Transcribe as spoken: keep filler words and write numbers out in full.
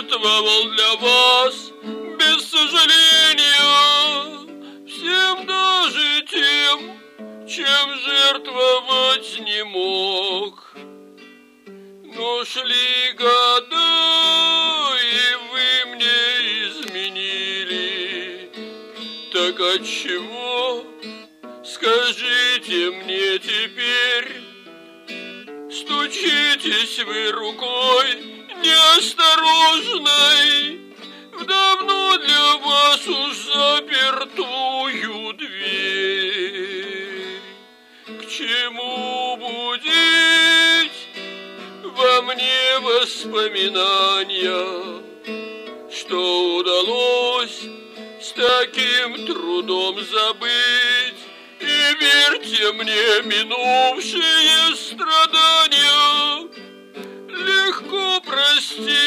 пожертвовал для вас без сожаления всем, даже тем, чем жертвовать не мог. Но шли года, и вы мне изменили. Так отчего, скажите мне теперь, стучитесь вы рукой неосторожной в давно для вас уж запертую дверь? К чему будить во мне воспоминания, что удалось с таким трудом забыть? И верьте мне, минувшие страдания легко простить